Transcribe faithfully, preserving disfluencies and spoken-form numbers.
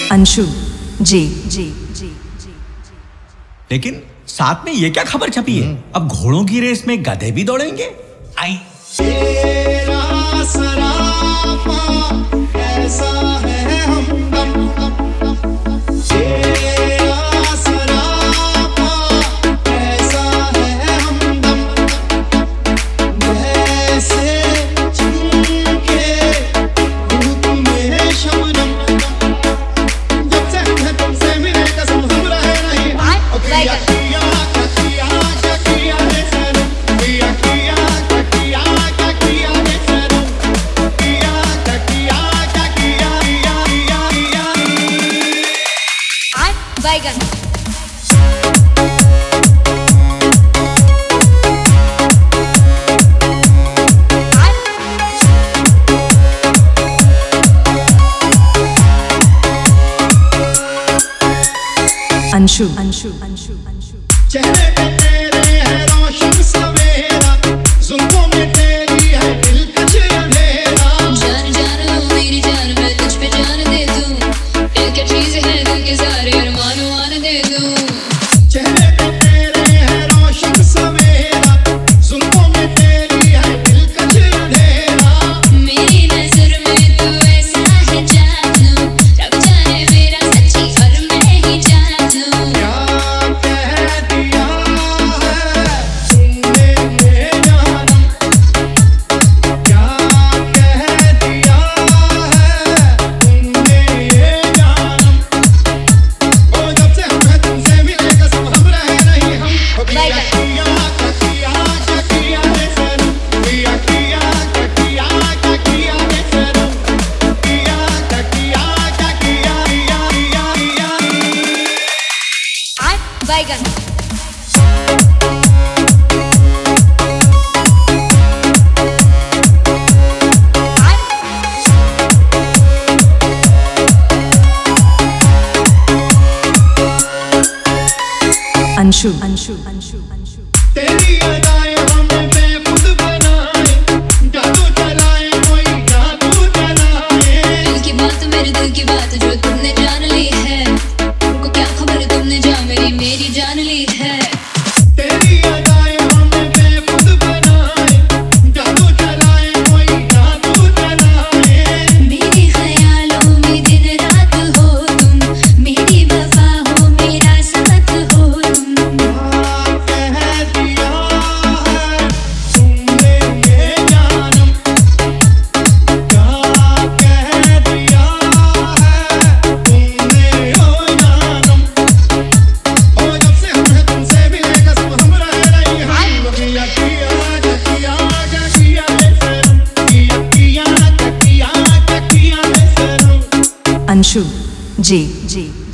अंशु जी जी जी जी। लेकिन साथ में ये क्या खबर छपी है, अब घोड़ों की रेस में गधे भी दौड़ेंगे? आई ऐसा है हमदम, बैगन। अंशु अंशु अंशु अंशु चेहरे पे तेरे है रोशन सवेरा, जुल्फों में तेरी है दिलकश अंधेरा। जान जान लो मेरी जान, मैं तुझ पे जान दे दूं, दिल की चीज है दिल के सारे अरमान मान दे दूं। चेहरे पे तेरे है रोशन सवेरा, जुल्फों में तेरी है दिलकश अंधेरा। मेरी नजर में तू ऐसा है जादू, रब जाने मेरा सच्ची और मैं ही जानू। क्या कह दिया है तुमने ये जानम, क्या कह दिया है तुमने ये जानम। ओ जब से हम हैं तुमसे मिले कसम हम रहे नहीं हम। ओ किया किया किया क्या किया रे सनम, किया किया क्या किया क्या किया रे सनम, किया क्या किया क्या किया किया किया किया। बैगन। अंशु अंशु अंशु अंशु तेरी अदाएं हमें बेखुद बनाए, जादू चलाए कोई जादू चलाए। दिल की बात मेरे दिल की बात जो तुमने जान ली है, तुमको क्या खबर तुमने जा मेरी मेरी जान ली है। तेरी अदाएं हमें बेखुद बनाए, जादू चलाए कोई जादू चलाए। मेरे ख्यालों में दिन रात हो तुम, मेरी वफा हो मेरा साथ हो तुम। क्या कह दिया है तुमने ये जानम, क्या कह दिया है तुमने ओ जानम। ओ जब से हम हैं तुमसे मिले कसम हम रहे नहीं हम। किया किया क्या किया क्या किया रे सनम, किया किया क्या किया क्या किया रे सनम। अंशु जी जी।